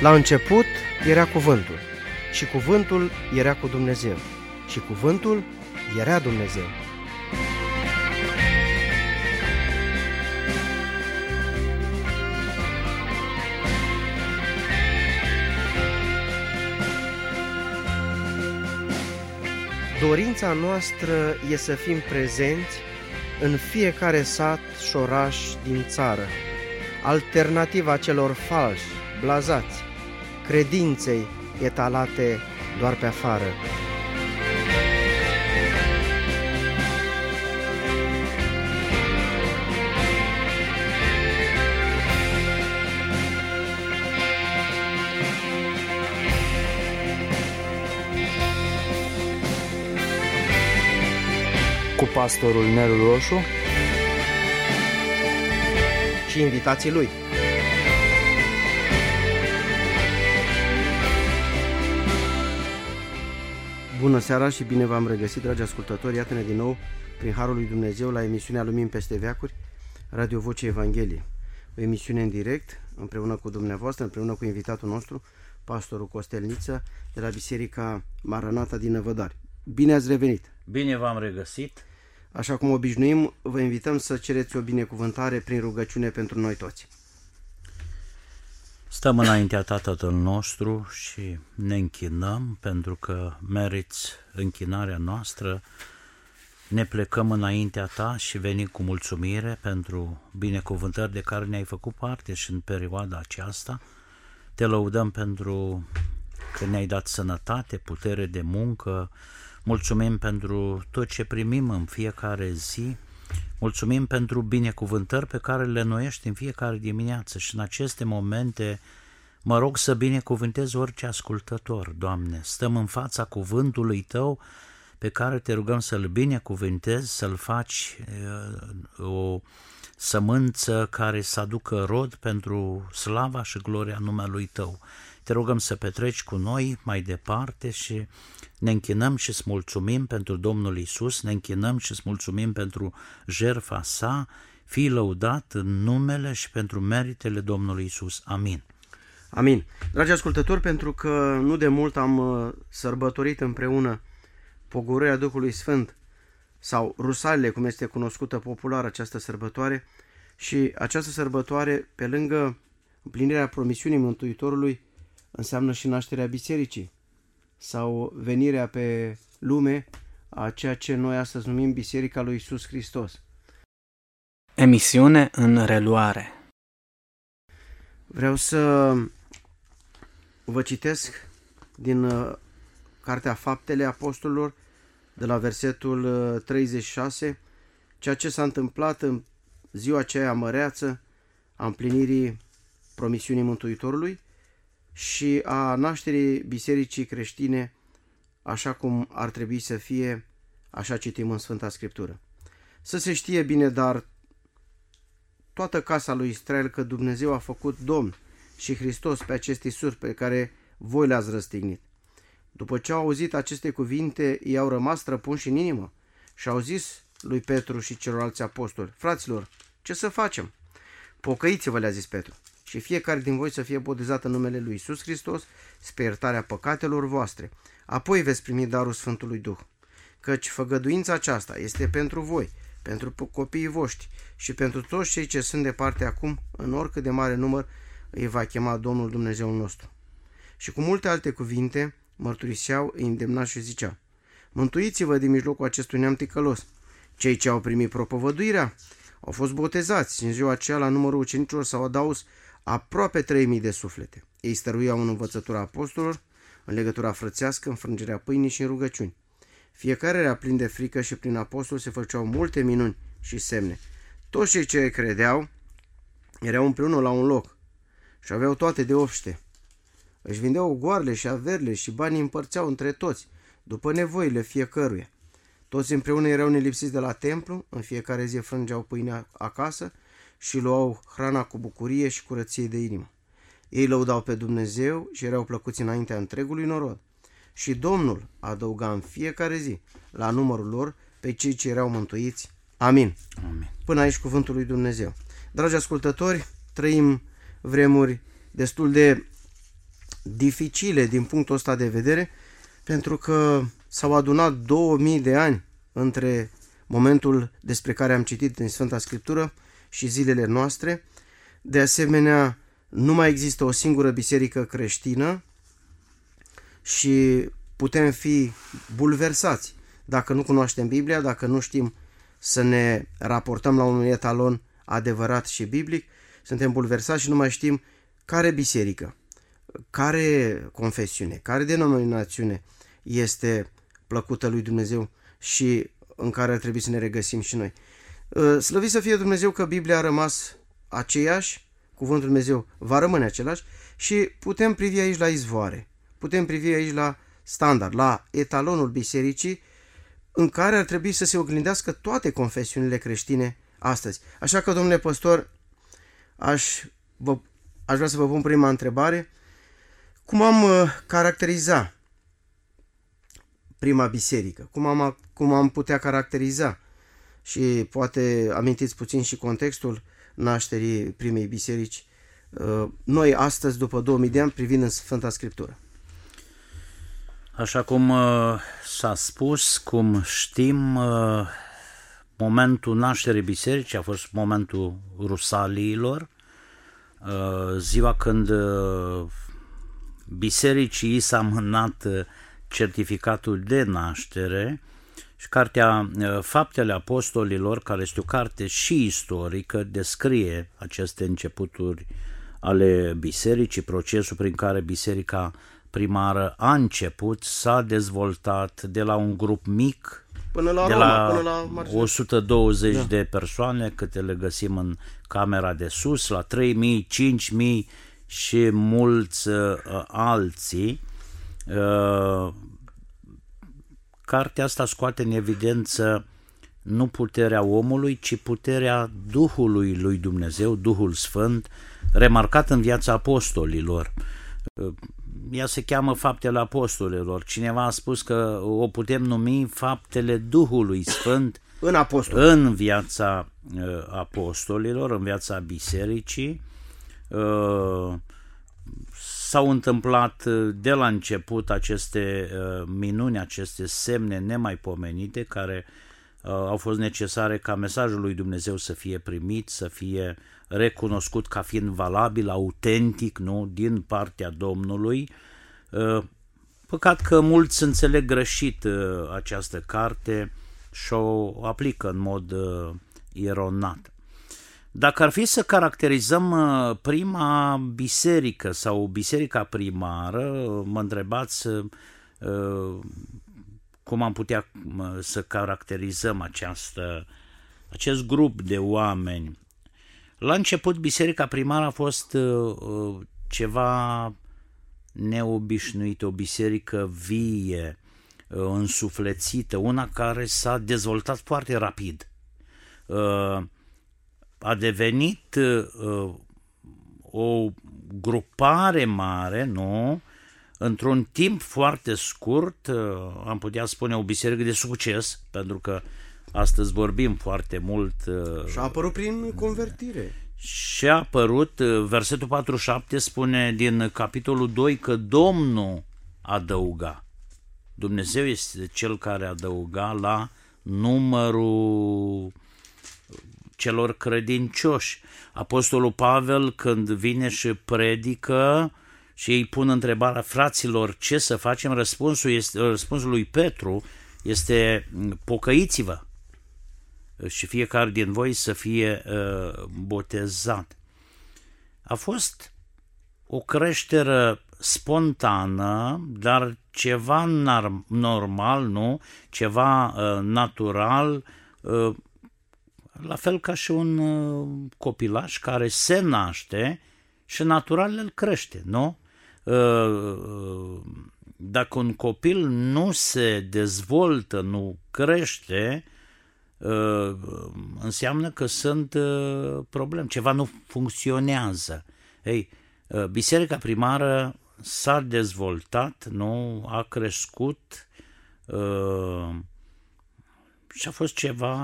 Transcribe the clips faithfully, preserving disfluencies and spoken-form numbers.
La început era cuvântul și cuvântul era cu Dumnezeu și cuvântul era Dumnezeu. Dorința noastră e să fim prezenți în fiecare sat și oraș din țară, alternativa celor falși, blazați, credinței etalate doar pe afară. Cu pastorul Nelu Roșu și invitații lui. Bună seara și bine v-am regăsit, dragi ascultători. Iată-ne din nou, prin Harul lui Dumnezeu, la emisiunea Lumini peste veacuri, Radio Vocea Evangheliei. O emisiune în direct, împreună cu dumneavoastră, împreună cu invitatul nostru, pastorul Costel Niță, de la Biserica Maranata din Năvădari. Bine ați revenit! Bine v-am regăsit! Așa cum obișnuim, vă invităm să cereți o binecuvântare prin rugăciune pentru noi toți. Stăm înaintea ta, Tatăl nostru, și ne închinăm pentru că meriți închinarea noastră. Ne plecăm înaintea ta și venim cu mulțumire pentru binecuvântări de care ne-ai făcut parte și în perioada aceasta. Te lăudăm pentru că ne-ai dat sănătate, putere de muncă. Mulțumim pentru tot ce primim în fiecare zi. Mulțumim pentru binecuvântări pe care le noiești în fiecare dimineață și în aceste momente mă rog să binecuvântezi orice ascultător, Doamne. Stăm în fața cuvântului Tău pe care te rugăm să-l binecuvântezi, să-l faci uh, o sămânță care să aducă rod pentru slava și gloria numelui Tău. Te rugăm să petreci cu noi mai departe și ne închinăm și îți mulțumim pentru Domnul Iisus, ne închinăm și îți mulțumim pentru jertfa sa, fii lăudat în numele și pentru meritele Domnului Iisus. Amin. Amin. Dragi ascultători, pentru că nu de mult am sărbătorit împreună pogorârea Duhului Sfânt sau Rusalile, cum este cunoscută popular această sărbătoare, și această sărbătoare, pe lângă împlinirea promisiunii Mântuitorului, înseamnă și nașterea bisericii sau venirea pe lume a ceea ce noi astăzi numim Biserica lui Iisus Hristos. Emisiune în reluare. Vreau să vă citesc din uh, Cartea Faptele Apostolilor, de la versetul uh, treizeci și șase, ceea ce s-a întâmplat în ziua aceea măreață a împlinirii promisiunii Mântuitorului și a nașterii bisericii creștine, așa cum ar trebui să fie, așa citim în Sfânta Scriptură. Să se știe bine, dar toată casa lui Israel, că Dumnezeu a făcut Domn și Hristos pe acest Iisus pe care voi le-ați răstignit. După ce au auzit aceste cuvinte, ei au rămas străpunși în inimă și au zis lui Petru și celorlalți apostoli: fraților, ce să facem? Pocăiți-vă, le-a zis Petru, și fiecare din voi să fie botezat în numele lui Iisus Hristos spre iertarea păcatelor voastre. Apoi veți primi darul Sfântului Duh. Căci făgăduința aceasta este pentru voi, pentru copiii voștri și pentru toți cei ce sunt departe acum, în oricât de mare număr îi va chema Domnul Dumnezeul nostru. Și cu multe alte cuvinte mărturiseau, îi îndemna și ziceau: mântuiți-vă din mijlocul acestui neam ticălos. Cei ce au primit propovăduirea au fost botezați și în ziua aceea la numărul ucenicilor s-au adaus aproape trei mii de suflete. Ei stăruiau în învățătura apostolilor, în legătura frățească, în frângerea pâinii și în rugăciuni. Fiecare era plin de frică și prin apostol se făceau multe minuni și semne. Toți cei ce credeau erau împreună la un loc și aveau toate de obște. Își vindeau goarele și averile și banii împărțeau între toți, după nevoile fiecăruia. Toți împreună erau nelipsiți de la templu, în fiecare zi frângeau pâinea acasă și luau hrana cu bucurie și curăție de inimă. Ei lăudau pe Dumnezeu și erau plăcuți înaintea întregului norod. Și Domnul adăuga în fiecare zi la numărul lor pe cei ce erau mântuiți. Amin. Amin. Până aici cuvântul lui Dumnezeu. Dragi ascultători, trăim vremuri destul de dificile din punctul ăsta de vedere, pentru că s-au adunat două mii de ani între momentul despre care am citit din Sfânta Scriptură și zilele noastre. De asemenea, nu mai există o singură biserică creștină și putem fi bulversați dacă nu cunoaștem Biblia, dacă nu știm să ne raportăm la un etalon adevărat și biblic, suntem bulversați și nu mai știm care biserică, care confesiune, care denominațiune este plăcută lui Dumnezeu și în care ar trebui să ne regăsim și noi. Slăvit să fie Dumnezeu că Biblia a rămas aceeași, cuvântul Dumnezeu va rămâne același și putem privi aici la izvoare, putem privi aici la standard, la etalonul bisericii în care ar trebui să se oglindească toate confesiunile creștine astăzi. Așa că, domnule păstor, aș, vă, aș vrea să vă pun prima întrebare. Cum am uh, caracteriza prima biserică? Cum am, cum am putea caracteriza? Și poate amintiți puțin și contextul nașterii primei biserici, uh, noi astăzi, după două mii de ani, privind în Sfânta Scriptură. Așa cum uh, s-a spus, cum știm, uh, momentul nașterii bisericii a fost momentul Rusaliilor, uh, ziua când uh, bisericii i s-a mânat uh, certificatul de naștere și cartea uh, Faptele Apostolilor, care este o carte și istorică, descrie aceste începuturi ale bisericii, procesul prin care biserica primară a început, s-a dezvoltat de la un grup mic, până la de Roma, la până la o sută douăzeci da. de persoane, câte le găsim în camera de sus, la trei mii, cinci mii și mulți uh, alții. Uh, cartea asta scoate în evidență nu puterea omului, ci puterea Duhului lui Dumnezeu, Duhul Sfânt, remarcat în viața apostolilor. Uh, Ea se cheamă Faptele Apostolilor. Cineva a spus că o putem numi Faptele Duhului Sfânt în, apostol. în viața uh, apostolilor, în viața bisericii. Uh, s-au întâmplat de la început aceste uh, minuni, aceste semne nemaipomenite care uh, au fost necesare ca mesajul lui Dumnezeu să fie primit, să fie recunoscut ca fiind valabil, autentic, nu, din partea Domnului. Păcat că mulți înțeleg greșit această carte și o aplică în mod eronat. Dacă ar fi să caracterizăm prima biserică sau biserica primară, mă întrebați cum am putea să caracterizăm această, acest grup de oameni. La început, biserica primară a fost uh, ceva neobișnuit, o biserică vie, uh, însuflețită, una care s-a dezvoltat foarte rapid. Uh, a devenit uh, o grupare mare, nu? Într-un timp foarte scurt, uh, am putea spune o biserică de succes, pentru că astăzi vorbim foarte mult. Și a apărut prin convertire. Și a apărut, versetul patruzeci și șapte spune din capitolul doi că Domnul adăuga. Dumnezeu este Cel care adăuga la numărul celor credincioși. Apostolul Pavel, când vine și predică și îi pun întrebarea, fraților, ce să facem? Răspunsul, este, răspunsul lui Petru este, pocăiți-vă și fiecare din voi să fie uh, botezat. A fost o creștere spontană, dar ceva normal, nu? Ceva uh, natural, uh, la fel ca și un uh, copilaș care se naște și natural îl crește, nu? Uh, dacă un copil nu se dezvoltă, nu crește, înseamnă că sunt probleme, ceva nu funcționează. Ei, biserica primară s-a dezvoltat, nu, a crescut și a fost ceva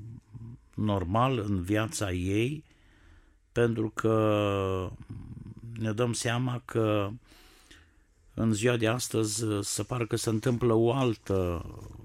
normal în viața ei, pentru că ne dăm seama că în ziua de astăzi se pare că se întâmplă o altă,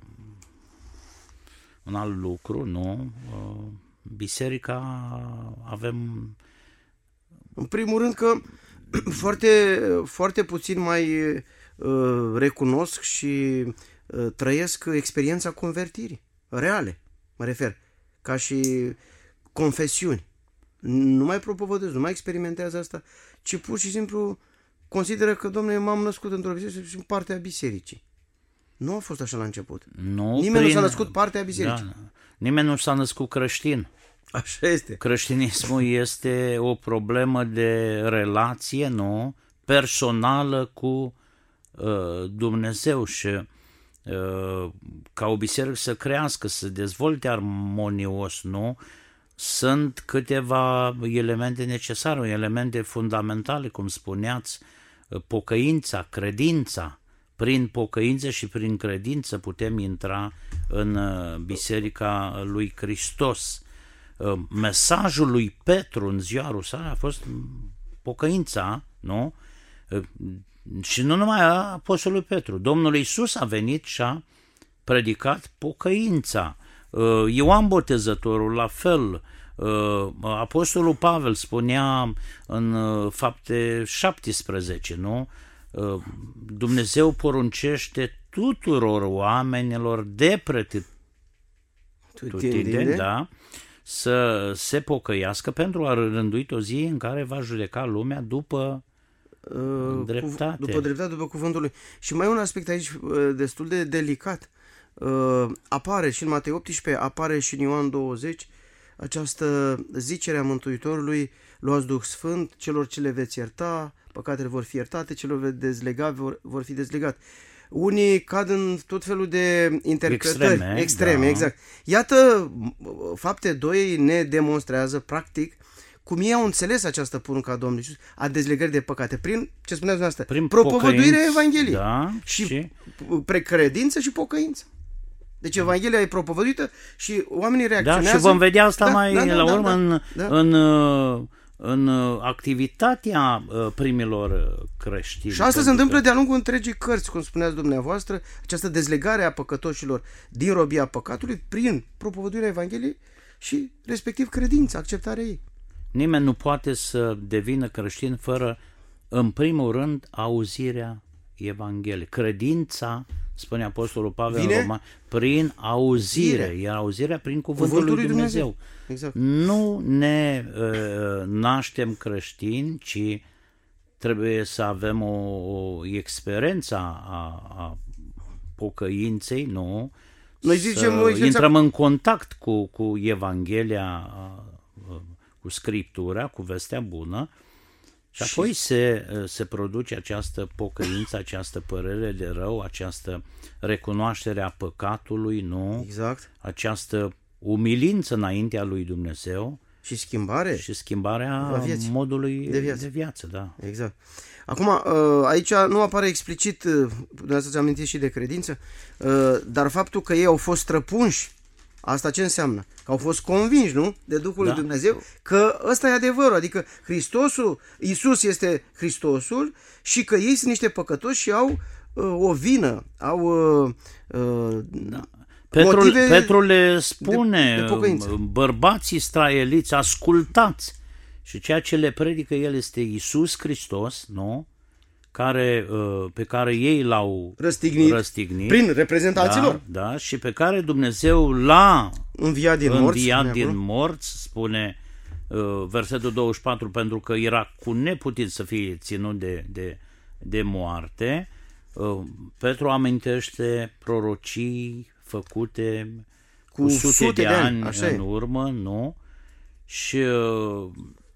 un alt lucru, nu? Biserica avem... În primul rând că foarte, foarte puțin mai uh, recunosc și uh, trăiesc experiența convertirii reale, mă refer, ca și confesiuni. Nu mai propovădesc, nu mai experimentează asta, ci pur și simplu consideră că, domnule, m-am născut într-o biserică și în partea bisericii. Nu a fost așa la început. Nu, Nimeni prin... nu s-a născut partea bisericii. Da, nimeni nu s-a născut creștin. Așa este. Creștinismul este o problemă de relație, nu? Personală cu uh, Dumnezeu și uh, ca o biserică să crească, să se dezvolte armonios, nu? Sunt câteva elemente necesare, elemente fundamentale, cum spuneați, pocăința, credința. Prin pocăință și prin credință putem intra în Biserica lui Hristos. Mesajul lui Petru în ziua Rusalei a fost pocăința, nu? Și nu numai a apostolului Petru. Domnul Iisus a venit și a predicat pocăința. Ioan Botezătorul, la fel. Apostolul Pavel spunea în Fapte șaptesprezece, nu? Dumnezeu poruncește tuturor oamenilor de pretutindeni, da, să se pocăiască pentru a rândui o zi în care va judeca lumea după uh, dreptate. După dreptate, după cuvântul lui. Și mai e un aspect aici uh, destul de delicat. Uh, apare și în Matei optsprezece, apare și în Ioan douăzeci, această zicere a Mântuitorului: luați Duh Sfânt, celor ce le veți ierta, păcatele vor fi iertate, celor veți dezlega, vor, vor fi dezlegat. Unii cad în tot felul de interpretări extreme, extreme da. Exact. Iată, Fapte doi ne demonstrează practic cum ei au înțeles această poruncă a Domnului Iisus, a dezlegării de păcate, prin, ce spuneați dumneavoastră, prin propovăduirea Evangheliei, da, și, și precredință și pocăință. Deci Evanghelia e propovăduită și oamenii reacționează. Da, și vom vedea asta da, mai da, da, la da, urmă da, în, da. în, în activitatea primilor creștini. Și asta se întâmplă de-a lungul întregii cărți, cum spuneați dumneavoastră, această dezlegare a păcătoșilor din robia păcatului prin propovăduirea Evangheliei și respectiv credința, acceptarea ei. Nimeni nu poate să devină creștin fără, în primul rând, auzirea Evangheliei. Credința, spune Apostolul Pavel Vine? în Roma, prin auzire, iar auzirea prin cuvântul, Cuvântul lui Dumnezeu. Dumnezeu. Exact. Nu ne uh, naștem creștini, ci trebuie să avem o, o experiență a, a pocăinței, nu? Noi zicem, să noi intrăm în contact cu, cu Evanghelia, cu Scriptura, cu vestea bună, și apoi se, se produce această pocăință, această părere de rău, această recunoaștere a păcatului, nu? Exact. Această umilință înaintea lui Dumnezeu Și schimbare. și schimbarea modului de viață. de viață, da. Exact. Acum, aici nu apare explicit, dumneavoastră ați amintit și de credință, dar faptul că ei au fost străpunși, asta ce înseamnă? Că au fost convinși, nu? De Duhul Da. lui Dumnezeu, că ăsta e adevărul, adică Hristosul, Iisus este Hristosul și că ei sunt niște păcătoși și au uh, o vină, au uh, uh, Da. Petru, motive Petru le spune, de, de pocăință. bărbații israeliți, ascultați, și ceea ce le predică el este Iisus Hristos, nu? Care, pe care ei l-au răstignit, răstignit prin reprezentanților. Da, da, și pe care Dumnezeu l-a Înviat din morți, înviat spune din acolo. morți, spune uh, versetul douăzeci și patru, pentru că era cu neputință să fie ținut de, de, de moarte. Uh, Petru amintește prorocii făcute cu, cu sute, sute de, de ani, ani în e. urmă, nu? Și uh,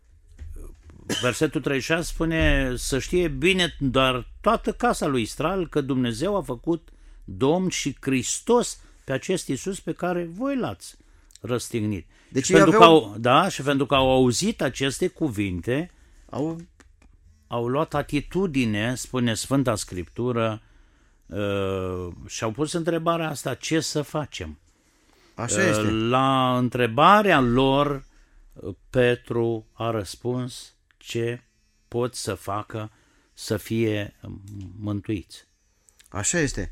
versetul treizeci și șase spune: să știe bine doar toată casa lui Israel că Dumnezeu a făcut Domn și Hristos pe acest Iisus pe care voi l-ați răstignit. Deci și, pentru aveau... că au, da, și pentru că au auzit aceste cuvinte, au, au luat atitudine, spune Sfânta Scriptură, uh, și au pus întrebarea asta: ce să facem? Așa este. La întrebarea lor, Petru a răspuns: ce pot să facă să fie mântuiți. Așa este.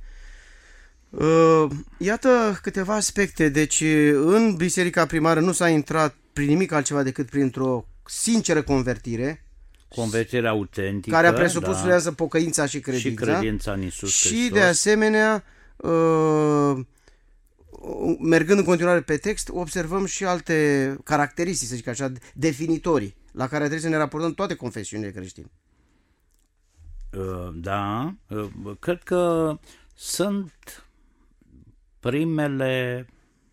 Iată câteva aspecte. Deci în biserica primară nu s-a intrat prin nimic altceva decât printr-o sinceră convertire. Convertirea autentică. Care a presupus da, pocăința și credința. Și credința în Iisus și Hristos. Și de asemenea, mergând în continuare pe text, observăm și alte caracteristici, să zic așa, definitorii, la care trebuie să ne raportăm toate confesiunile creștine. Da, cred că sunt primele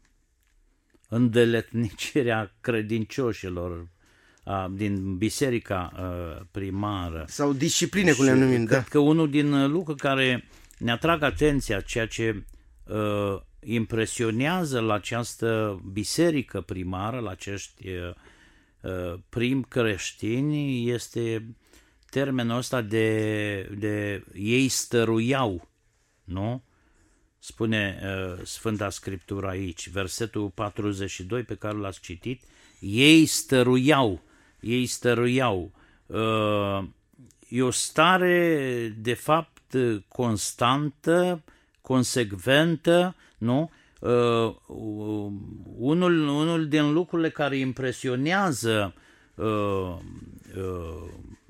îndeletniciri a credincioșilor a, din biserica a, primară. Sau discipline, cum le numim. Cred da. că unul din lucruri care ne atrag atenția, ceea ce a, impresionează la această biserică primară, la acești a, prim creștini, este termenul ăsta de, de ei stăruiau, nu? Spune uh, Sfânta Scriptură aici, versetul patruzeci și doi pe care l-ați citit, ei stăruiau, ei stăruiau. Uh, e o stare, de fapt, constantă, consecventă, nu? Uh, unul, unul din lucrurile care impresionează uh, uh,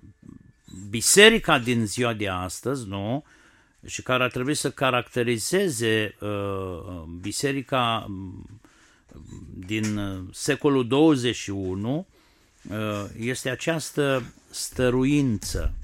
biserica din ziua de astăzi, nu? Și care ar trebui să caracterizeze uh, biserica din secolul douăzeci și unu, uh, este această stăruință.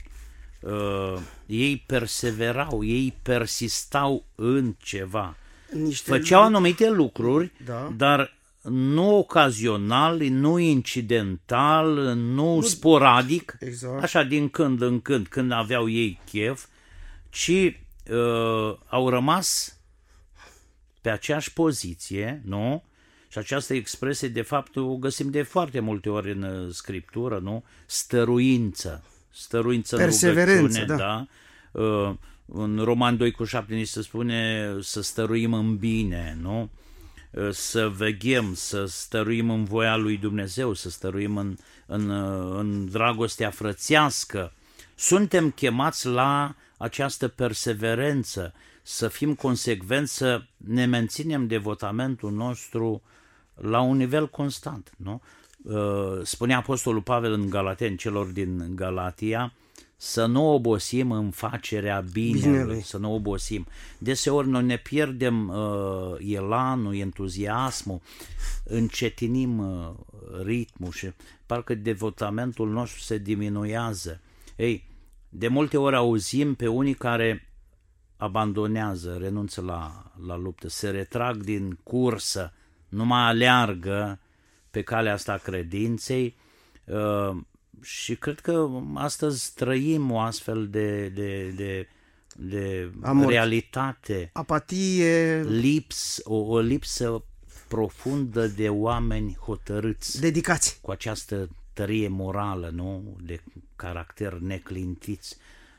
Uh, ei perseverau, ei persistau în ceva. Niște Făceau anumite lucruri, da. dar nu ocazional, nu incidental, nu, nu sporadic, exact. Așa din când în când, când aveau ei chef, ci uh, au rămas pe aceeași poziție, nu? Și această expresie, de fapt, o găsim de foarte multe ori în Scriptură, nu? Stăruință, stăruință în rugăciune, da. da? Uh, în Roman doi cu șapte ni se spune să stăruim în bine, nu? Uh, să veghem, să stăruim în voia lui Dumnezeu, să stăruim în, în, în dragostea frățească. Suntem chemați la această perseverență, să fim consecvenți, să ne menținem devotamentul nostru la un nivel constant. Nu? Spunea Apostolul Pavel în Galateni, celor din Galatia, să nu obosim în facerea binelui, binelui. Să nu obosim. Deseori noi ne pierdem uh, elanul, entuziasmul, încetinim uh, ritmul și parcă devotamentul nostru se diminuează. Ei, de multe ori auzim pe unii care abandonează, renunță la, la luptă, se retrag din cursă, nu mai aleargă pe calea asta credinței uh, și cred că astăzi trăim o astfel de, de, de, de realitate. Apatie. Lips, o, o lipsă profundă de oameni hotărâți. Dedicați. Cu această tărie morală, nu? De caracter neclintiți.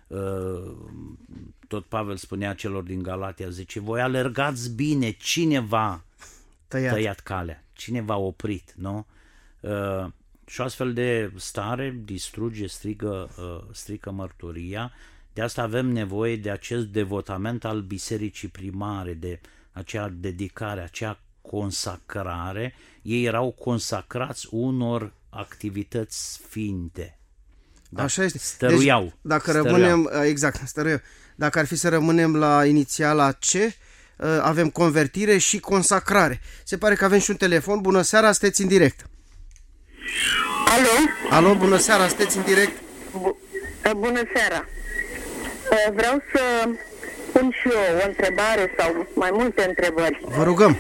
Tot Pavel spunea celor din Galatia, zice, voi alergați bine, cine v-a tăiat, tăiat calea? Cine v-a oprit, nu? Și o astfel de stare distruge, strigă, strică mărturia. De asta avem nevoie de acest devotament al bisericii primare, de acea dedicare, acea consacrare. Ei erau consacrați unor activități sfinte. Da, așa este. Stăruiau. Deci, dacă stăruiau. rămânem, exact, stăruiau. Dacă ar fi să rămânem la inițiala C, avem convertire și consacrare. Se pare că avem și un telefon. Bună seara, sunteți în direct. Alo? Alo, bună seara, sunteți în direct. Bună seara. Vreau să pun și eu o întrebare sau mai multe întrebări. Vă rugăm.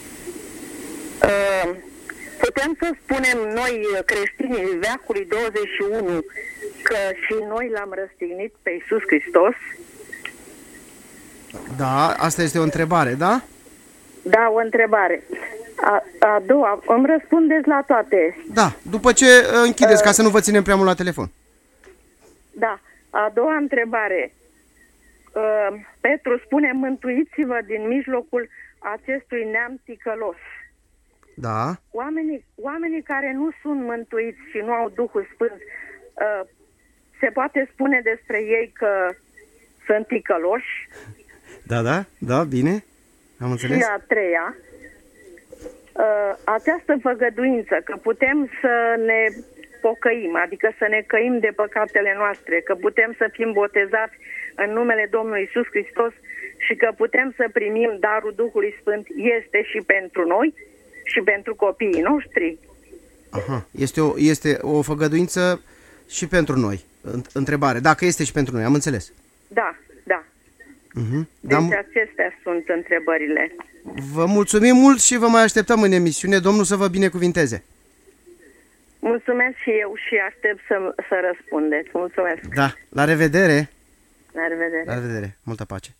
Putem să spunem noi, creștinii veacului douăzeci și unu, că și noi l-am răstignit pe Iisus Hristos? Da, asta este o întrebare, da? Da, o întrebare. A, a doua, îmi răspundeți la toate. Da, după ce închideți, uh, ca să nu vă ținem prea mult la telefon. Da, a doua întrebare. Uh, Petru spune, mântuiți-vă din mijlocul acestui neam ticălos. Da. Oamenii, oamenii care nu sunt mântuiți și nu au Duhul Sfânt, uh, se poate spune despre ei că sunt ticăloși. Da, da, da, bine, am înțeles. Și a treia, această făgăduință că putem să ne pocăim, adică să ne căim de păcatele noastre, că putem să fim botezați în numele Domnului Iisus Hristos și că putem să primim darul Duhului Sfânt, este și pentru noi și pentru copiii noștri. Aha, este o, este o făgăduință și pentru noi. Întrebare, dacă este și pentru noi, am înțeles. Da, da. Uh-huh. Deci Dar acestea sunt întrebările. vă mulțumim mult și vă mai așteptăm în emisiune. Domnul să vă binecuvinteze. Mulțumesc și eu și aștept să, să răspundeți. Mulțumesc. Da, la revedere. La revedere. La revedere, multă pace.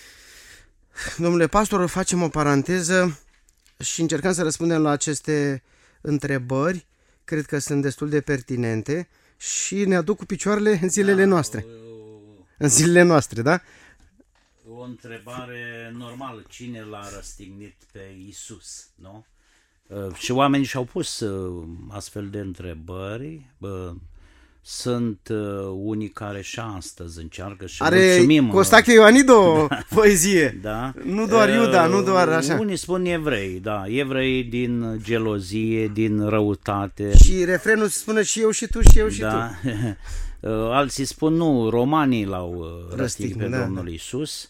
Domnule pastor, facem o paranteză și încercăm să răspundem la aceste întrebări. Cred că sunt destul de pertinente și ne aduc cu picioarele în zilele noastre. În zilele noastre, da? O întrebare normală. Cine l-a răstignit pe Iisus, nu? Uh, și oamenii și-au pus uh, astfel de întrebări. Uh, sunt uh, unii care și astăzi încearcă și Are mulțumim. Costache Ioanido poezie. Da. Nu doar Iuda, uh, nu doar așa. Unii spun evrei, da. Evrei din gelozie, din răutate. Și refrenul se spune și eu și tu și eu și da. tu. Alții spun nu, romanii l-au răstignit pe da, Domnul da. Iisus.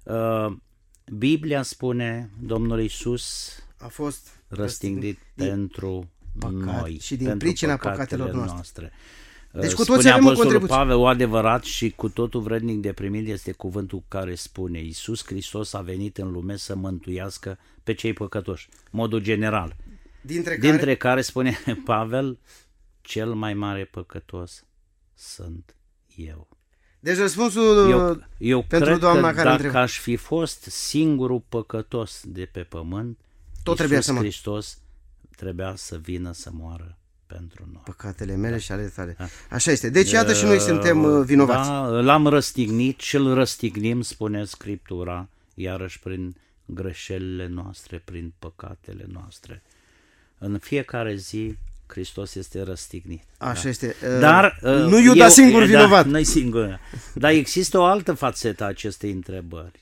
Biblia spune Domnul Iisus A fost răstignit pentru păcat noi și din pentru pricina păcatele păcatelor noastre. Deci cu Spune toți avem o Apostolul contribuție. Pavel, o adevărat și cu totul vrednic de primit este cuvântul care spune Iisus Hristos a venit în lume să mântuiască pe cei păcătoși, modul general. Dintre care, Dintre care spune Pavel, cel mai mare păcătos sunt eu. Deci răspunsul Eu, eu pentru cred doamna că care dacă întreba. aș fi fost singurul păcătos de pe pământ, Tot trebuia să mă- Hristos trebuia să vină să moară pentru noi. păcatele mele și ale tale. Da. Așa este. Deci iată și noi suntem uh, vinovați. Da, l-am răstignit și îl răstignim, spune Scriptura, iarăși prin greșelile noastre, prin păcatele noastre. În fiecare zi Hristos este răstignit. Așa da. este. Uh, Dar, nu Iuda eu, singur da, vinovat. Nu-i singur. Dar există o altă fațetă a acestei întrebări.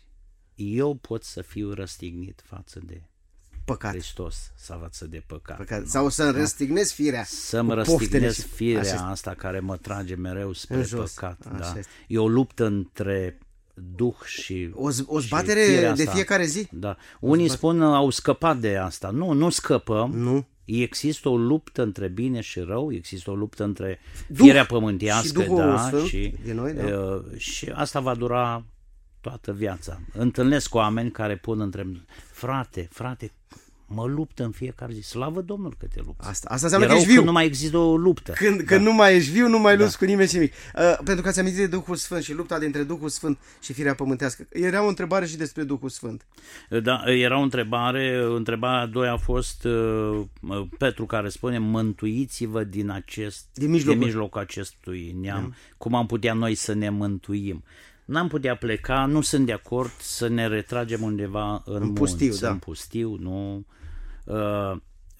Eu pot să fiu răstignit față de Păcat. Hristos, să față de păcat. Păcat. Sau să răstignesc firea. Să-mi cu poftele răstignesc și- firea Așa este. asta care mă trage mereu spre În jos. păcat. Așa Da? este. E o luptă între Duh și O, z- o și zbatere firea de asta. fiecare zi? Da. Unii spun au scăpat de asta. Nu, nu scăpăm. Nu. Există o luptă între bine și rău, există o luptă între Duh firea pământească, și Duhul da, Sfânt și, din noi, da. uh, și asta va dura toată viața. Întâlnesc oameni care pun între frate, frate, mă lupt în fiecare zi. Slavă Domnul că te lupți. Asta, asta înseamnă E că rău ești viu. când nu mai există o luptă. Când, Da. când nu mai ești viu, nu mai lupți Da. cu nimeni și nimic. Uh, pentru că ați amintit de Duhul Sfânt și lupta dintre Duhul Sfânt și firea pământească. Era o întrebare și despre Duhul Sfânt. Da, era o întrebare, întrebarea a doua a fost uh, Petru care spune mântuiți-vă din acest Din mijlocul. din mijlocul acestui neam, cum am putea noi să ne mântuim. N-am putea pleca, nu sunt de acord să ne retragem undeva în, În pustiu, munți, da. în pustiu, nu. Uh,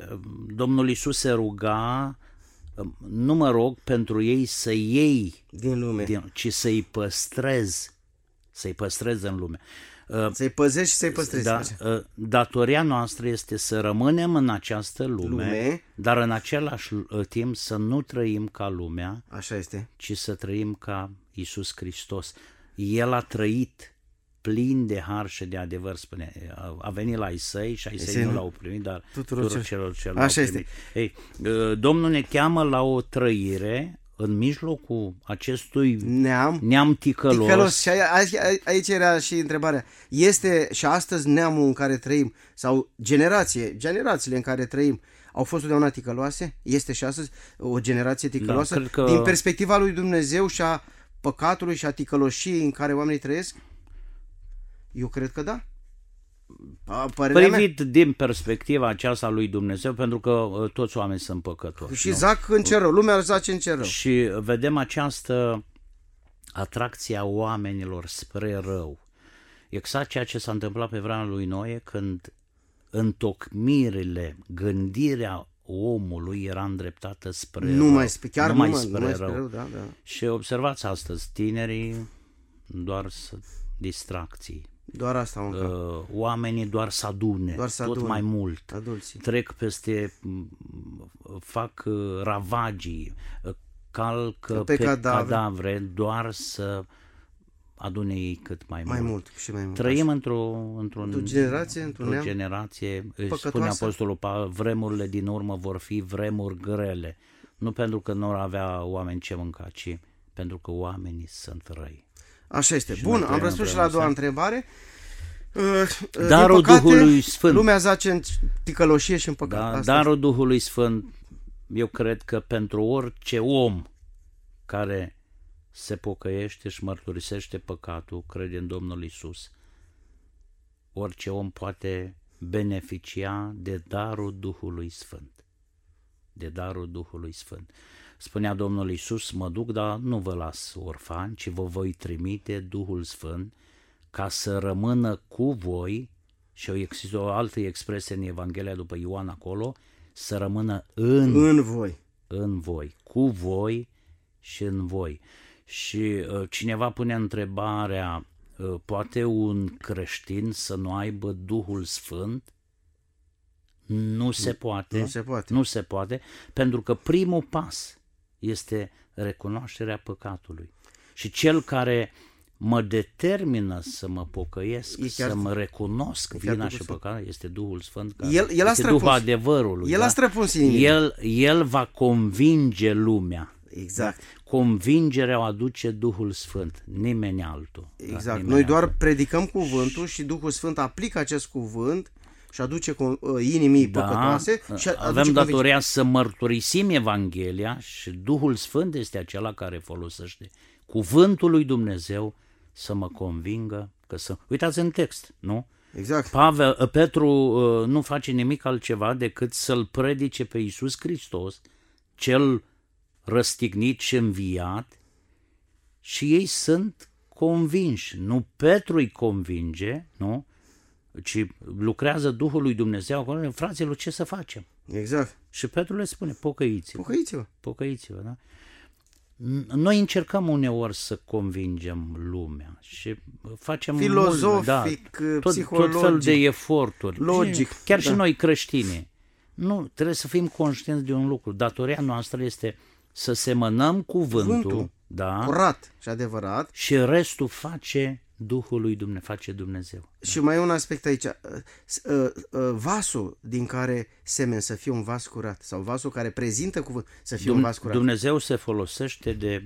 Domnul Iisus se ruga, uh, nu mă rog pentru ei să iei, Din lume. din, ci să-i păstrez, să-i păstrez în lume. Uh, Să-i păzești și să-i păstrezi. da, Așa. uh, datoria noastră este să rămânem în această lume, Lume. dar în același uh, timp să nu trăim ca lumea, Așa este. ci să trăim ca Iisus Hristos. El a trăit plin de har și de adevăr, spune. A- A venit la ai săi și ai săi săi nu nu- l-au primit, dar tuturor tuturor cel- celor ce l-au Așa primit. este. Ei, uh, Domnul ne cheamă la o trăire în mijlocul acestui Neam. neam ticălos. Ticălos. Și a- a- aici era și întrebarea. Este și astăzi neamul în care trăim sau generație, generațiile în care trăim au fost totdeauna ticăloase? Este și astăzi o generație ticăloasă? Da, cred că- Din perspectiva lui Dumnezeu și a păcatului și a ticăloșiei în care oamenii trăiesc? Eu cred că da. A, părerea mea. Privit din perspectiva aceasta lui Dumnezeu, pentru că uh, toți oamenii sunt păcătoși. Și nu? zac în cer rău. Lumea zace în cer rău. Și vedem această atracție a oamenilor spre rău. Exact ceea ce s-a întâmplat pe vremea lui Noe, când întocmirile, gândirea omului era îndreptată spre numai rău, spre, chiar numai numai, spre numai rău. spre rău, da, da. Și observați astăzi, tinerii doar să distracții, Doar asta au în cap. uh, oamenii doar să adune, Doar să tot adune. mai mult, Adulții. trec peste, fac uh, ravagii, uh, calcă Pe pe, cadavre. cadavre doar să adune ei cât mai, Mai mult. mult și mai mult. Trăim într-o, într-o, Într-o generație, într-un într-o neam generație, își păcătoasă. spune Apostolul Pavel, vremurile din urmă vor fi vremuri grele. Nu pentru că nu ar avea oameni ce mânca, ci pentru că oamenii sunt răi. Așa este. Și Bun, noi am trăim răspuns și la a împreună, doua întrebare. Uh, uh, Darul din păcate, Duhului Sfânt. lumea zace în ticăloșie și în păcat. Da? Asta Darul Duhului Sfânt, eu cred că pentru orice om care se pocăiește și mărturisește păcatul, crede în Domnul Iisus, orice om poate beneficia de darul Duhului Sfânt. De darul Duhului Sfânt. Spunea Domnul Iisus, mă duc, dar nu vă las orfani, ci vă voi trimite Duhul Sfânt ca să rămână cu voi, și există o altă expresie în Evanghelia după Ioan acolo, să rămână în, în voi. în voi, cu voi și în voi. Și uh, cineva pune întrebarea, uh, poate un creștin să nu aibă Duhul Sfânt? Nu se poate. Nu se poate. Nu se poate, pentru că primul pas este recunoașterea păcatului. Și cel care mă determină să mă pocăiesc, E chiar- să mă recunosc e chiar vina Duhul și Sfânt. păcatul, este Duhul Sfânt, care El- el a este străpuns. Duhul adevărului. El da? a străpuns inimile. el, el va convinge lumea. Exact. Convingerea o aduce Duhul Sfânt, nimeni altul. Exact. Da, nimeni Noi doar altul. predicăm cuvântul și Duhul Sfânt aplică acest cuvânt și aduce con- uh, inimii Da, păcătoase și aduce avem convingere. datoria să mărturisim Evanghelia și Duhul Sfânt este acela care folosește cuvântul lui Dumnezeu să mă convingă că să... Uitați în text, nu? Exact. Pavel, Petru uh, nu face nimic altceva decât să-L predice pe Iisus Hristos, cel răstignit și înviat, și ei sunt convinși. Nu Petru îi convinge, nu? Ci lucrează Duhul lui Dumnezeu acolo, fraților, ce să facem? Exact. Și Petru le spune, pocăiți-vă, Pocăiți-vă. pocăiți-vă, da? Noi încercăm uneori să convingem lumea și facem Filozofic, mult, da, tot, psihologic, tot felul de eforturi. logic, Chiar da. și noi creștini. Nu, trebuie să fim conștienți de un lucru. Datoria noastră este să semănăm cuvântul, Cuvântul. da? Curat și adevărat. Și restul face Duhul lui Dumnezeu, face Dumnezeu. Și mai e un aspect aici. Uh, uh, uh, Vasul din care semen să fie un vas curat sau vasul care prezintă cuvânt să fie un vas curat. Dumnezeu se folosește de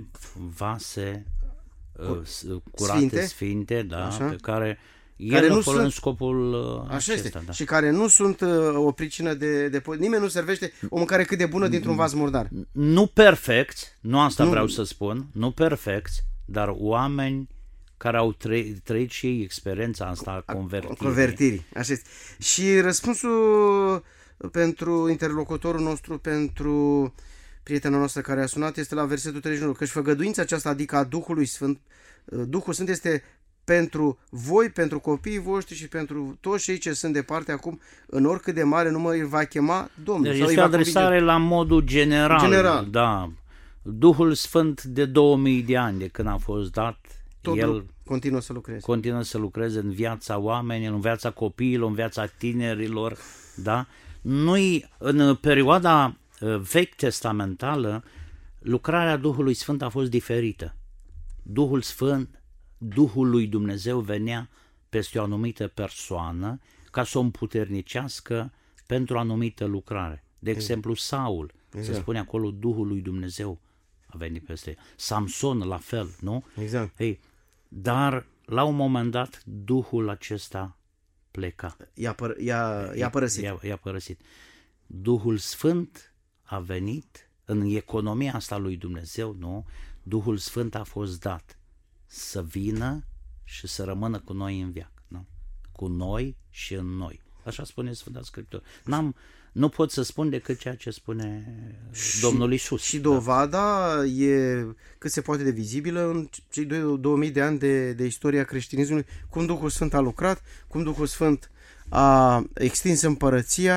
vase uh, s- curate, Sfinte. sfinte, da, Așa. pe care Care el nu nu sunt... în sunt- scopul uh, Așa acesta. este. Da. Și care nu sunt uh, o pricină de, de... po- Nimeni nu servește o mâncare cât de bună dintr-un vas murdar. Nu perfect, nu asta Nu. vreau să spun, nu perfect, dar oameni care au trăit, trăit și ei experiența asta a convertirii. Convertirii. Așa este. Și răspunsul pentru interlocutorul nostru, pentru prietena noastră care a sunat, este la versetul treizeci și unu. Căci făgăduința aceasta, adică a Duhului Sfânt, Duhul Sfânt este pentru voi, pentru copiii voștri și pentru toți cei ce sunt departe acum, în oricât de mare număr îi va chema Domnul. Deci sau îi este o va convinge. adresare la modul general. General. Da. Duhul Sfânt de două mii de ani de când a fost dat, Tot el continuă să lucreze. continuă să lucreze în viața oamenilor, în viața copiilor, în viața tinerilor, da? Noi, în perioada uh, vechi testamentală, lucrarea Duhului Sfânt a fost diferită. Duhul Sfânt, Duhul lui Dumnezeu venea peste o anumită persoană ca să o împuternicească pentru o anumită lucrare. De exemplu, Saul, Exact. se spune acolo, Duhul lui Dumnezeu a venit peste el. Samson, la fel, nu? Exact. Ei, dar la un moment dat Duhul acesta pleca. I-a, păr- i-a, i-a părăsit. I-a, i-a părăsit. Duhul Sfânt a venit în economia asta lui Dumnezeu, nu? Duhul Sfânt a fost dat să vină și să rămână cu noi în veac, nu? Cu noi și în noi. Așa spune Sfânta Scriptură. N-am, nu pot să spun decât ceea ce spune Domnul Iisus. Și dovada e cât se poate de vizibilă în cei două mii de ani de, de istoria creștinismului, cum Duhul Sfânt a lucrat, cum Duhul Sfânt a extins împărăția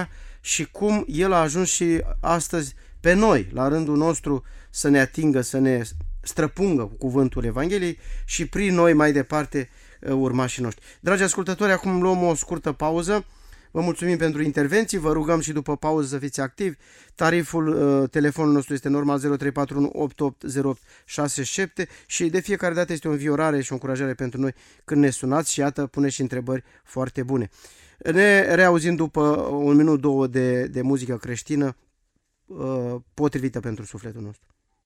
și cum El a ajuns și astăzi pe noi, la rândul nostru, să ne atingă, să ne străpungă cu cuvântul Evangheliei și prin noi mai departe urmașii noștri. Dragi ascultători, acum luăm o scurtă pauză. Vă mulțumim pentru intervenții, vă rugăm și după pauză să fiți activi. Tariful uh, telefonul nostru este normal zero trei patru unu opt opt zero opt șase șapte și de fiecare dată este o înviorare și o încurajare pentru noi când ne sunați și iată, puneți și întrebări foarte bune. Ne reauzim după un minut, două de, de muzică creștină uh, potrivită pentru sufletul nostru.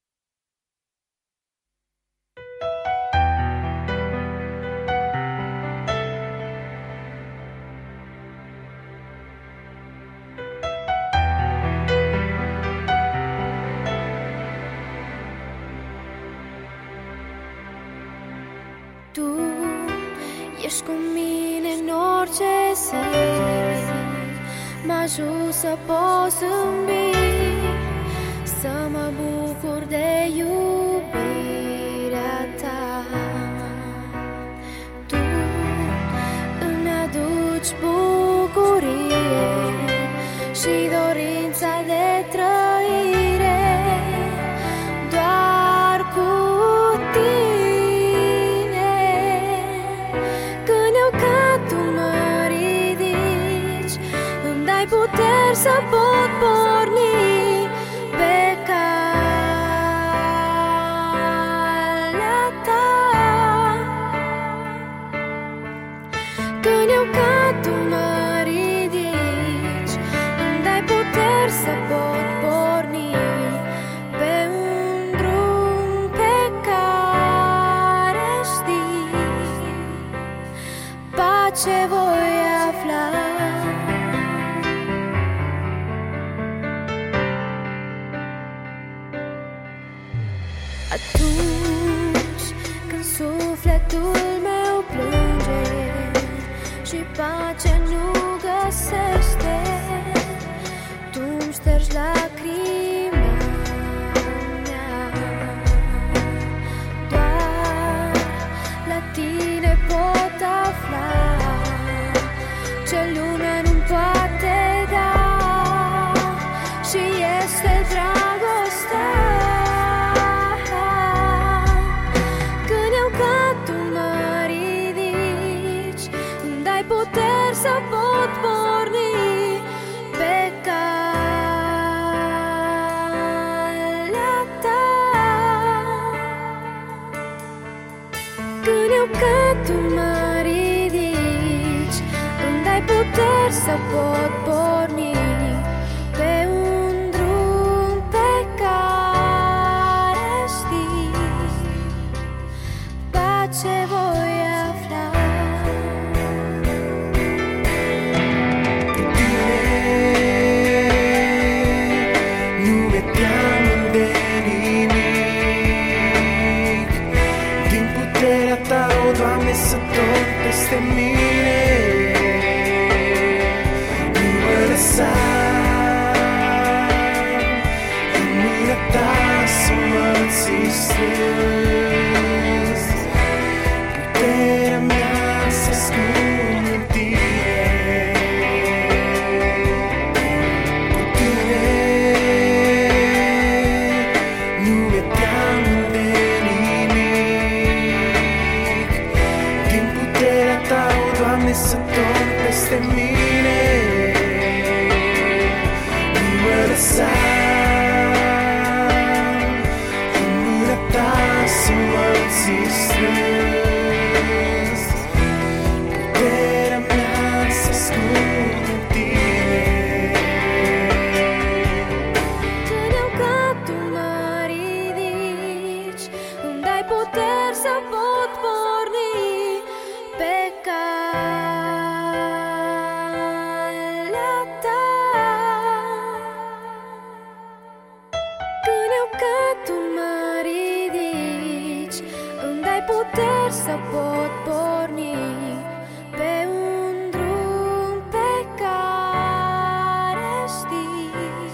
Ești cu mine în orice zi, mă ajut să pot zâmbi, să mă bucur de iubirea ta. Tu îmi aduci bucurie și dorința de trăire, doar cu tine. Puteri să pot porni pe calea ta. Când eu cad, tu mă ridici, îmi dai puteri să pot porni pe un drum pe care știi pace voi afla. Atunci când sufletul meu plânge și pace nu găsește, tu-mi ștergi lacrima mea. Doar la tine pot afla ce lumea nu poate da și este dragostea. Să pot porni pe calea ta. Când eu cad, tu mă ridici, îmi dai puteri să pot porni pe un drum pe care știi pace voi afla. Doamne, să tot peste mine, nu mă lăsa în mâna ta să mă ții strâns. Puterea mea se ascunde în tine, cu tine nu mi-e teamă de Doamne, să torn peste mine, nu mă lăsa în mâna ta să mă ții strâns. Puterea mea se ascunde în tine. Când eu cad, tu mă ridici, îmi dai puteri să pot porni pe calea ta. Când eu cad, tu mă ridici, îmi dai puteri să pot porni pe un drum pe care știi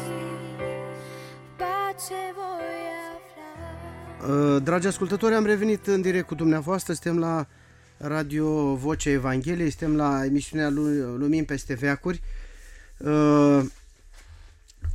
pace voi afla. Dragi ascultători, am revenit în direct cu dumneavoastră. Suntem la Radio Vocea Evangheliei, suntem la emisiunea Lumini peste veacuri.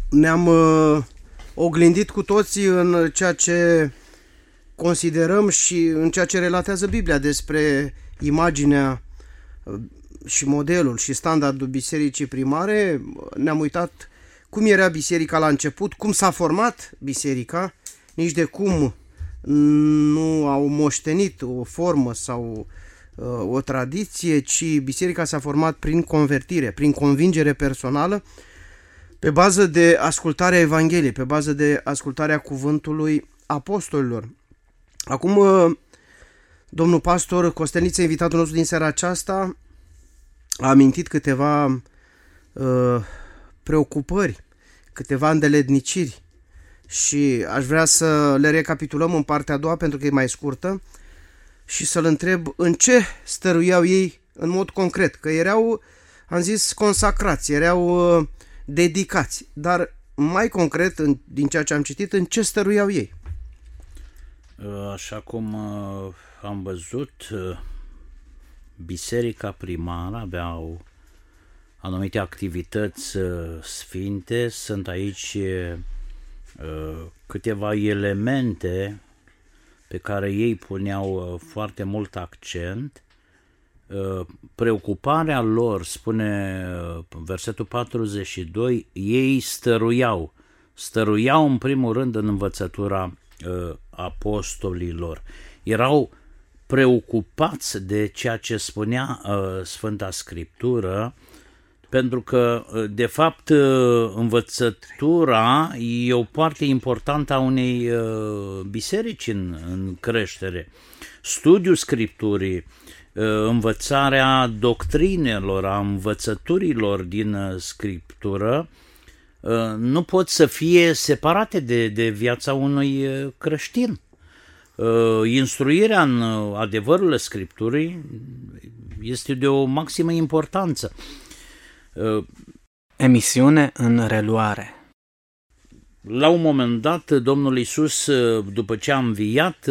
ne-am uh, oglindit cu toții în ceea ce considerăm și în ceea ce relatează Biblia despre imaginea și modelul și standardul bisericii primare. Ne-am uitat cum era biserica la început, cum s-a format biserica, nici de cum nu au moștenit o formă sau uh, o tradiție, ci biserica s-a format prin convertire, prin convingere personală, pe bază de ascultarea Evangheliei, pe bază de ascultarea cuvântului apostolilor. Acum, domnul pastor Costeniță, invitatul nostru din seara aceasta, a amintit câteva uh, preocupări, câteva îndeletniciri și aș vrea să le recapitulăm în partea a doua pentru că e mai scurtă și să-l întreb în ce stăruiau ei în mod concret, că erau, am zis, consacrați, erau uh, dedicați, dar mai concret, în, din ceea ce am citit, în ce stăruiau ei? Așa cum am văzut, biserica primară aveau anumite activități sfinte, sunt aici câteva elemente pe care ei puneau foarte mult accent. Preocuparea lor, spune versetul patruzeci și doi, ei stăruiau, stăruiau în primul rând în învățătura apostolilor. Erau preocupați de ceea ce spunea uh, Sfânta Scriptură, pentru că, de fapt, învățătura e o parte importantă a unei uh, biserici în, în creștere. Studiul Scripturii, uh, învățarea doctrinelor, a învățăturilor din uh, Scriptură, nu pot să fie separate de, de viața unui creștin. Instruirea în adevărurile Scripturii este de o maximă importanță. Emisiune în reluare. La un moment dat, Domnul Iisus, după ce a înviat,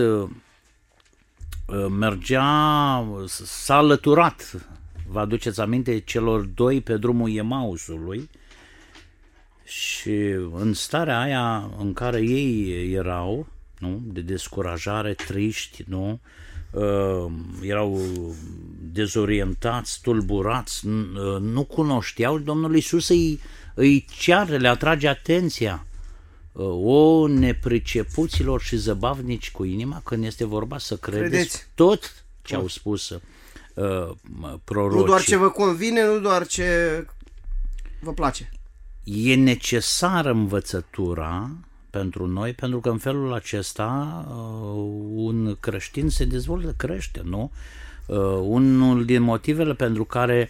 mergea, s-a alăturat, vă aduceți aminte, celor doi pe drumul Emausului. Și în starea aia în care ei erau, nu, de descurajare, triști, nu, uh, erau dezorientați, tulburați, uh, nu cunoșteau, Domnul Iisus îi, îi ceară, le atrage atenția. Uh, o nepricepuților și zăbavnici cu inima, când este vorba să credeți, credeți. tot ce au spus uh, prorocii. Nu doar ce vă convine, nu doar ce vă place. E necesară învățătura pentru noi, pentru că în felul acesta un creștin se dezvoltă, crește, nu? Unul din motivele pentru care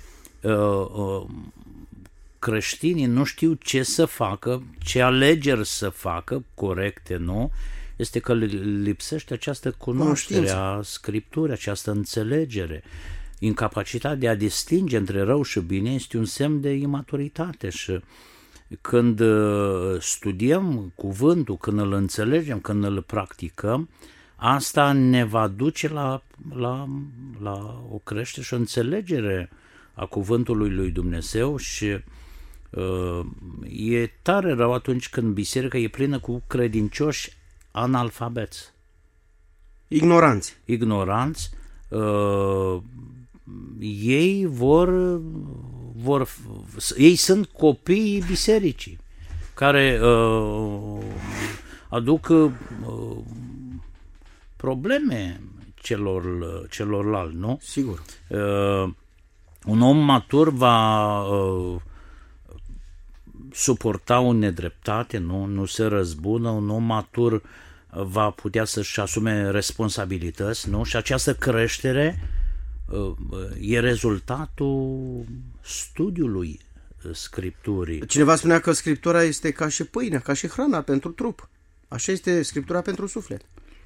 creștinii nu știu ce să facă, ce alegeri să facă corecte, nu? Este că lipsește această cunoaștere a Scripturii, această înțelegere. Incapacitatea de a distinge între rău și bine este un semn de imaturitate și când studiem cuvântul, când îl înțelegem, când îl practicăm, asta ne va duce la, la, la o creștere și o înțelegere a cuvântului lui Dumnezeu și uh, e tare rău atunci când biserica e plină cu credincioși analfabeți. Ignoranți. Ignoranți. Uh, ei vor... Vor, ei sunt copiii bisericii care uh, aduc uh, probleme celor, celorlalți, nu? Sigur. Uh, un om matur va uh, suporta o nedreptate, nu? Nu se răzbună, un om matur va putea să-și asume responsabilități, nu? Și această creștere e rezultatul studiului Scripturii. Cineva spunea că Scriptura este ca și pâinea, ca și hrana pentru trup. Așa este Scriptura pentru suflet.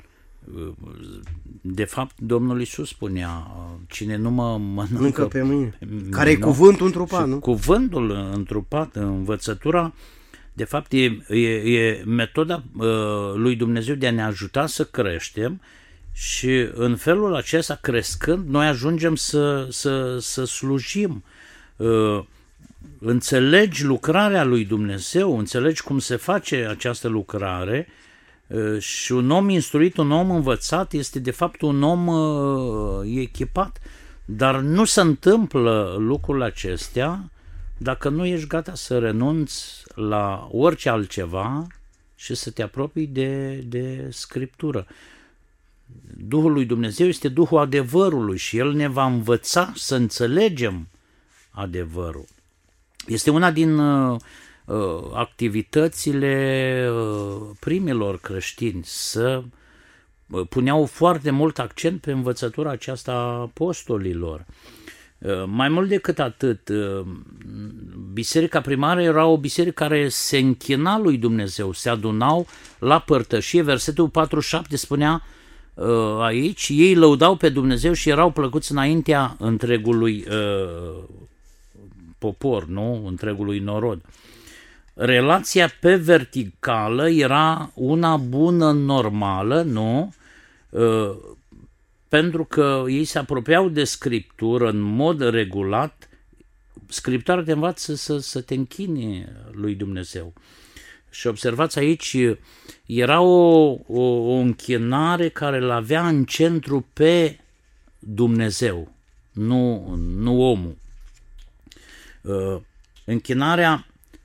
De fapt, Domnul Iisus spunea, cine nu mă mănâncă, mănâncă pe mâine, care e cuvântul întrupat, nu? Cuvântul întrupat, învățătura, de fapt, e, e, e metoda uh, lui Dumnezeu de a ne ajuta să creștem. Și în felul acesta, crescând, noi ajungem să, să, să slujim. înțelegi lucrarea lui Dumnezeu, înțelegi cum se face această lucrare și un om instruit, un om învățat este de fapt un om echipat, dar nu se întâmplă lucrurile acestea dacă nu ești gata să renunți la orice altceva și să te apropii de, de Scriptură. Duhul lui Dumnezeu este Duhul adevărului și El ne va învăța să înțelegem adevărul. Este una din uh, activitățile uh, primilor creștini, să uh, puneau foarte mult accent pe învățătura aceasta a apostolilor. Uh, mai mult decât atât, uh, biserica primară era o biserică care se închina lui Dumnezeu, se adunau la părtășie. Versetul patruzeci și șapte spunea uh, aici, ei lăudau pe Dumnezeu și erau plăcuți înaintea întregului uh, popor, nu? Întregului norod. Relația pe verticală era una bună, normală, nu? Uh, pentru că ei se apropiau de Scriptură în mod regulat. Scriptura te învață să, să te închini lui Dumnezeu. Și observați aici, era o, o, o închinare care îl avea în centru pe Dumnezeu, nu, nu omul. Uh, închinarea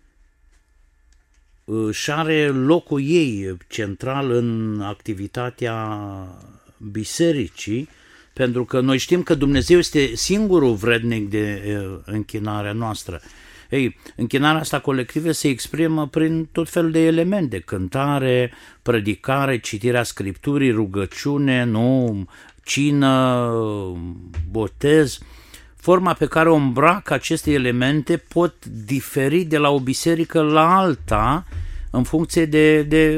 își are locul ei central în activitatea bisericii, pentru că noi știm că Dumnezeu este singurul vrednic de uh, închinarea noastră. Ei, închinarea asta colectivă se exprimă prin tot felul de elemente, cântare, predicare, citirea Scripturii, rugăciune, nu, cină, botez. Forma pe care o îmbracă aceste elemente pot diferi de la o biserică la alta în funcție de, de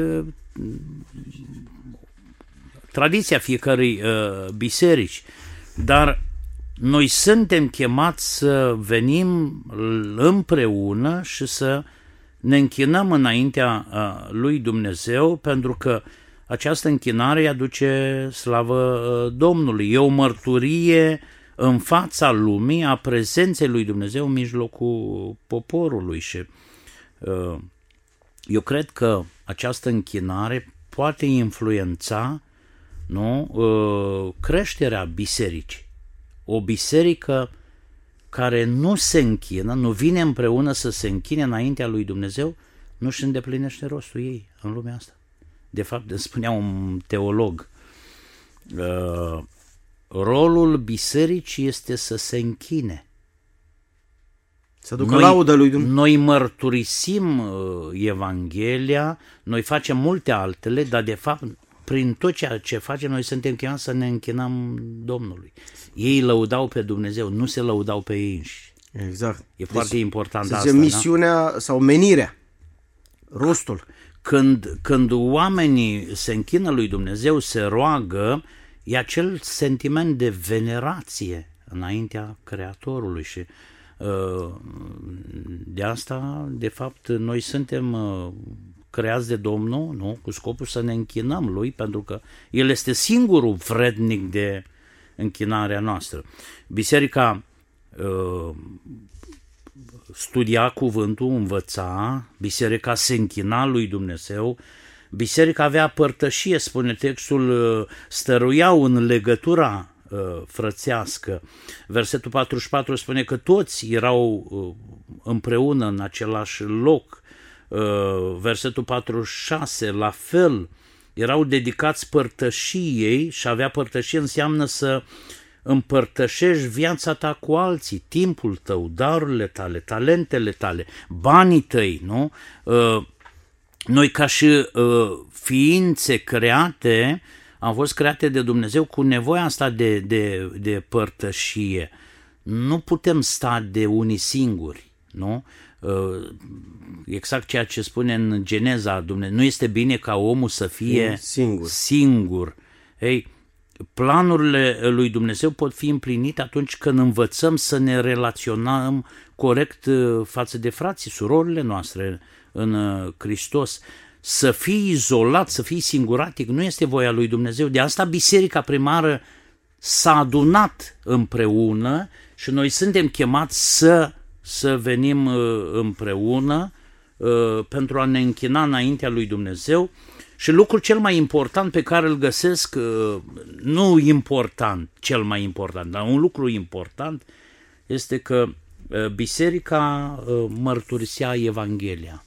tradiția fiecărei uh, biserici. Dar noi suntem chemați să venim împreună și să ne închinăm înaintea uh, lui Dumnezeu, pentru că această închinare îi aduce slavă uh, Domnului. E o mărturie în fața lumii a prezenței lui Dumnezeu în mijlocul poporului și uh, eu cred că această închinare poate influența, nu, uh, creșterea bisericii. O biserică care nu se închină, nu vine împreună să se închine înaintea lui Dumnezeu, nu își îndeplinește rostul ei în lumea asta. De fapt, îmi spunea un teolog, uh, rolul bisericii este să se închine. Să ducă noi, laudă lui Dumnezeu. Noi mărturisim uh, Evanghelia, noi facem multe altele, dar de fapt prin tot ceea ce facem noi suntem chemați să ne închinăm Domnului. Ei lăudau pe Dumnezeu, nu se lăudau pe ei înșiși. Exact. E deci, foarte important asta. Misiunea da? sau menirea, rostul. Când, când oamenii se închină lui Dumnezeu, se roagă, e acel sentiment de venerație înaintea Creatorului și uh, de asta, de fapt, noi suntem uh, creați de Domnul, nu? Cu scopul să ne închinăm lui, pentru că El este singurul vrednic de închinarea noastră. Biserica uh, studia cuvântul, învăța, biserica se închina lui Dumnezeu, biserica avea părtășie, spune textul, stăruiau în legătura uh, frățească. Versetul patruzeci și patru spune că toți erau uh, împreună în același loc. Uh, versetul patruzeci și șase, la fel, erau dedicați părtășiei și avea părtășie înseamnă să împărtășești viața ta cu alții, timpul tău, darurile tale, talentele tale, banii tăi, nu? Uh, Noi ca și uh, ființe create, am fost create de Dumnezeu cu nevoia asta de, de, de părtășie. Nu putem sta de unii singuri, nu? Uh, exact ceea ce spune în Geneza Dumnezeu. Nu este bine ca omul să fie singur. singur. Ei, planurile lui Dumnezeu pot fi împlinite atunci când învățăm să ne relaționăm corect față de frații, surorile noastre în Hristos. Să fii izolat, să fii singuratic, nu este voia lui Dumnezeu. De asta biserica primară s-a adunat împreună și noi suntem chemați să să venim uh, împreună uh, pentru a ne închina înaintea lui Dumnezeu. Și lucrul cel mai important pe care îl găsesc, uh, nu important, cel mai important, dar un lucru important este că uh, biserica uh, mărturisea Evanghelia.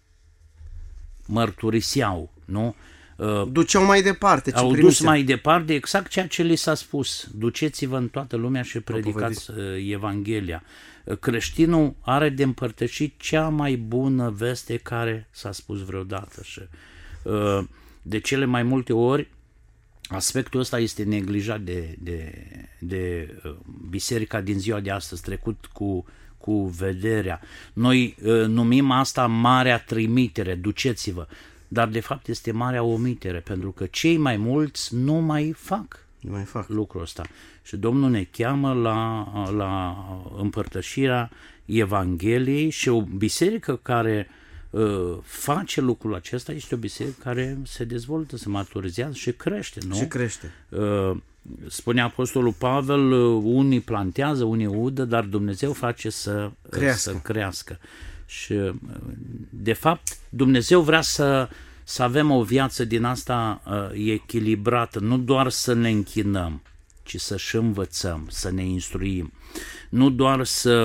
Mărturiseau, nu? Uh, Duceau mai departe ce au primise. dus mai departe exact ceea ce li s-a spus. Duceți-vă în toată lumea și predicați uh, Evanghelia. Uh, creștinul are de împărtășit cea mai bună veste care s-a spus vreodată. Și, uh, de cele mai multe ori, aspectul ăsta este neglijat de, de, de uh, biserica din ziua de astăzi, trecut cu, cu vederea. Noi uh, numim asta marea trimitere, duceți-vă. Dar de fapt este marea omitere, pentru că cei mai mulți nu mai fac, nu mai fac lucrul ăsta. Și Domnul ne cheamă la, la împărtășirea Evangheliei și o biserică care uh, face lucrul acesta este o biserică care se dezvoltă, se maturizează și crește, nu? Și crește. Uh, spune Apostolul Pavel, uh, unii plantează, unii udă, dar Dumnezeu face să crească. Să crească. Și de fapt Dumnezeu vrea să, să avem o viață din asta uh, echilibrată, nu doar să ne închinăm, ci să și învățăm, să ne instruim, nu doar să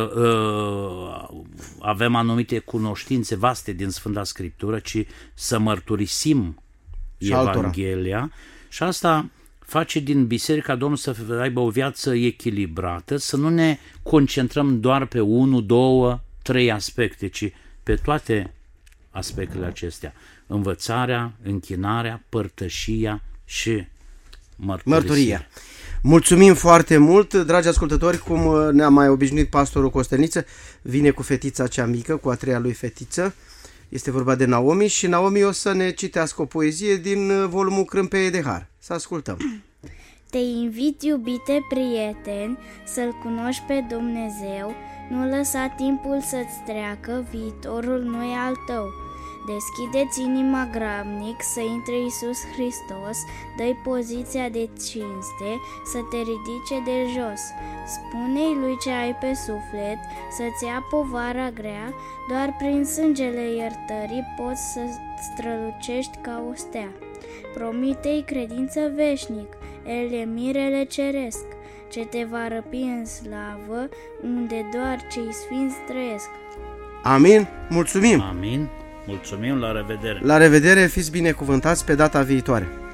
uh, avem anumite cunoștințe vaste din Sfânta Scriptură, ci să mărturisim și Evanghelia altora. Și asta face din Biserica Domnului să aibă o viață echilibrată, să nu ne concentrăm doar pe unul, două, trei aspecte, ci pe toate aspectele acestea. Învățarea, închinarea, părtășia și mărturisia. Mărturia. Mulțumim foarte mult, dragi ascultători, cum ne-a mai obișnuit pastorul Costelniță, vine cu fetița cea mică, cu a treia lui fetiță. Este vorba de Naomi și Naomi o să ne citească o poezie din volumul Crâmpeie de Har. Să ascultăm. Te invit, iubite prieteni, să-L cunoști pe Dumnezeu. Nu lăsa timpul să-ți treacă, viitorul nu e al tău. Deschide-ți inima grabnic să intre Iisus Hristos, dă-i poziția de cinste, să te ridice de jos. Spune-i lui ce ai pe suflet, să-ți ia povara grea, doar prin sângele iertării poți să strălucești ca o stea. Promite-i credință veșnic, el e mirele ceresc, ce te va răpi în slavă, unde doar cei sfinți trăiesc. Amin, mulțumim! Amin, mulțumim, la revedere! La revedere, fiți binecuvântați pe data viitoare!